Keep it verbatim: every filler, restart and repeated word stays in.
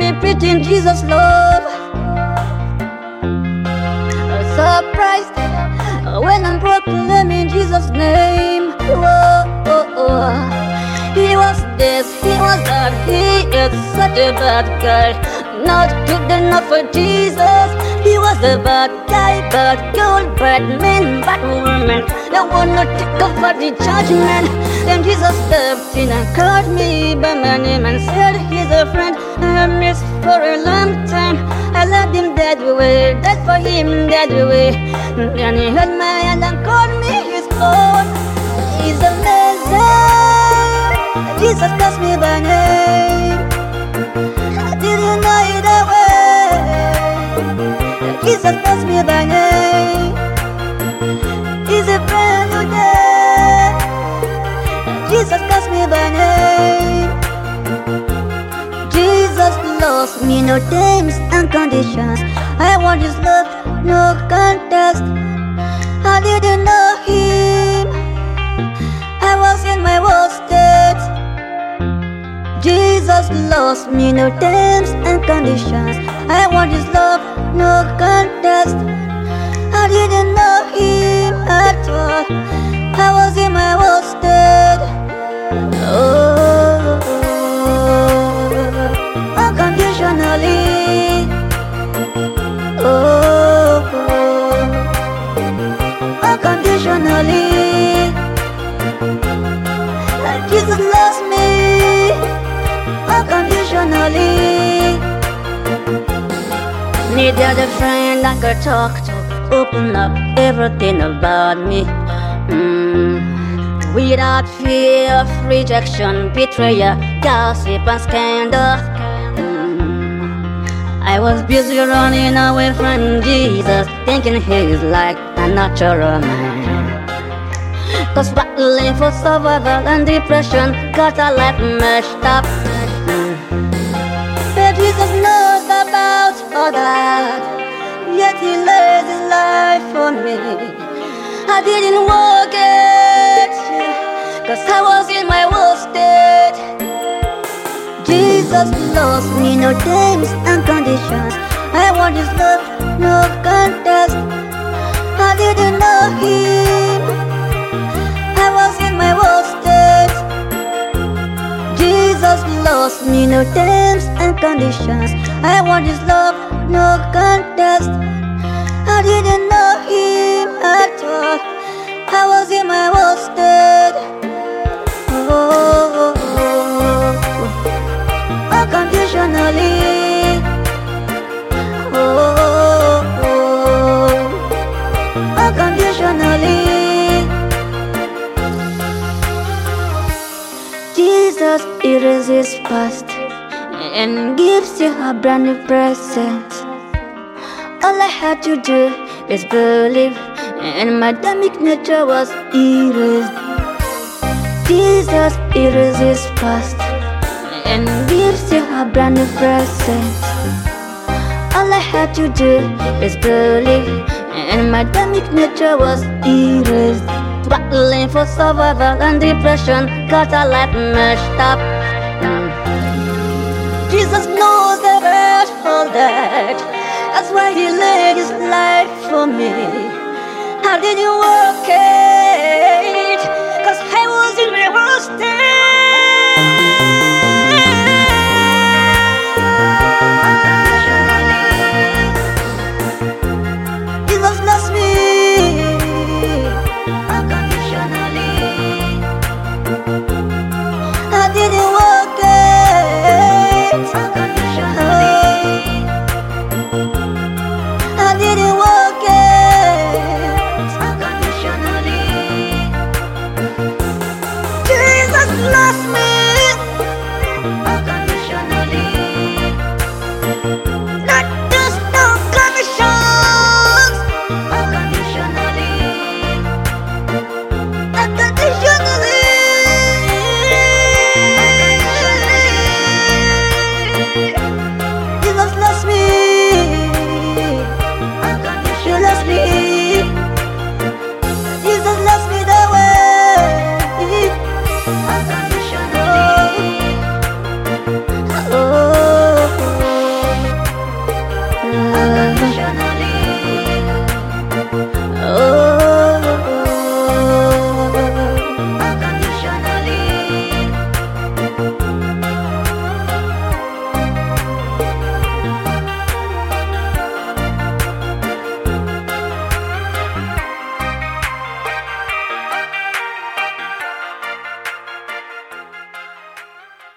deep in Jesus' love. Surprised when I'm proclaiming Jesus' name. Whoa, oh, oh. He was this, he was that, he is such a bad guy. Not good enough for Jesus. He was a bad guy, bad girl, bad man, bad woman. They wanna take over the judgment. Then Jesus stepped in and called me by my name and said he's a friend I missed for a long time. I loved him that way, died for him that way. Then he held my hand and called me his own. He's amazing. Jesus calls me by name. I didn't know it that way. Jesus calls me by name. It's a brand new day. Jesus calls me by name. Jesus loves me, no terms and conditions. I want his love, no contest. I didn't know him, I was in my worst state. Jesus loves me, no terms and conditions. I want his love, no contest. I didn't know him at all, I was in my worst state. Oh, unconditionally. Oh, unconditionally. Jesus loves me unconditionally. Needed a friend I could talk to, open up everything about me. Mm. Without fear of rejection, betrayal, gossip and scandal. Mm. I was busy running away from Jesus, thinking he's like a natural man. Cause battling for survival and depression got a life messed up. Mm. But Jesus knows about all that, yet he lays his life for me. I didn't work it, cause I was in my worst state. Jesus loves me, no terms and conditions. I want his love, no contest. I didn't know him, I was in my worst state. Jesus loves me, no terms and conditions. I want his love, no contest. I didn't know him at all, I was in my worst state. Oh, unconditionally. Oh, unconditionally. Jesus erases his past and gives you a brand new present. All I had to do is believe, and my Adamic nature was erased. Jesus erases his past and gives you a brand new present. All I had to do is believe, and my Adamic nature was erased. Battling for survival and depression got a life messed up. Mm. Jesus knows about all that, that's why he laid his life for me. I didn't work it, cause I was in my worst state.